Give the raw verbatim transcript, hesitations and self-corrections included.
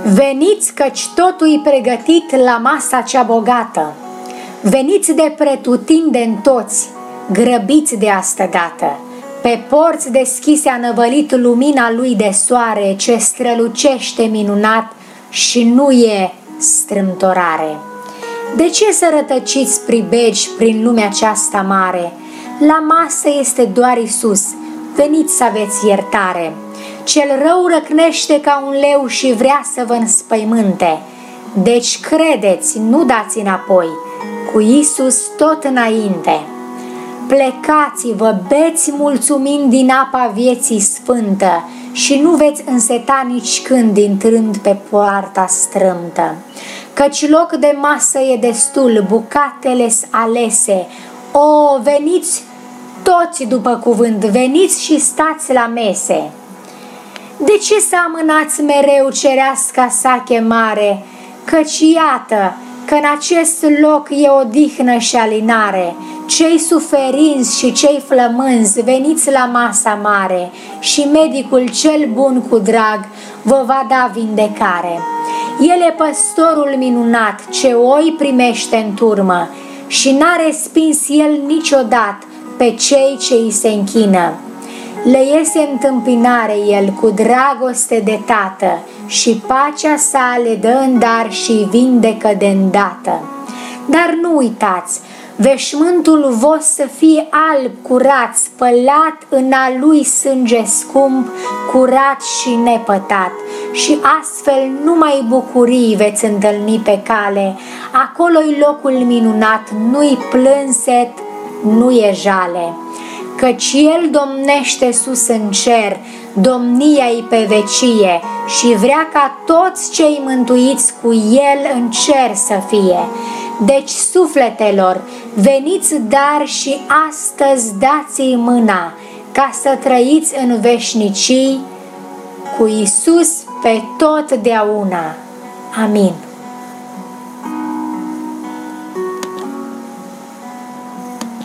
Veniți, căci totul e pregătit la masa cea bogată. Veniți de pretutindeni toți, grăbiți de astă dată. Pe porți deschise a năvălit lumina lui de soare, ce strălucește minunat și nu e strâmtorare. De ce să rătăciți pribegi prin lumea aceasta mare? La masă este doar Iisus, veniți să aveți iertare. Cel rău răcnește ca un leu și vrea să vă înspăimânte. Deci credeți, nu dați înapoi, cu Iisus tot înainte. Plecați-vă, beți mulțumind din apa vieții sfântă și nu veți înseta nici când intrând pe poarta strâmtă. Căci loc de masă e destul, bucatele-s alese. O, veniți toți după cuvânt, veniți și stați la mese. De ce să amânați mereu cereasca sa chemare? Căci iată că în acest loc e odihnă și alinare. Cei suferinți și cei flămânzi, veniți la masa mare și medicul cel bun cu drag vă va da vindecare. El e păstorul minunat ce oi primește în turmă și n-a respins el niciodată pe cei ce îi se închină. Le iese întâmpinare el cu dragoste de tată și pacea sa le dă în dar și vindecă de îndată. Dar nu uitați, veșmântul vostru să fie alb, curat, spălat în a lui sânge scump, curat și nepătat. Și astfel numai bucurii veți întâlni pe cale. Acolo-i locul minunat, nu-i plânset, nu e jale. Căci El domnește sus în cer, domnia-i pe vecie și vrea ca toți cei mântuiți cu El în cer să fie. Deci, sufletelor, veniți dar și astăzi dați-i mâna, ca să trăiți în veșnicii cu Iisus pe totdeauna. Amin.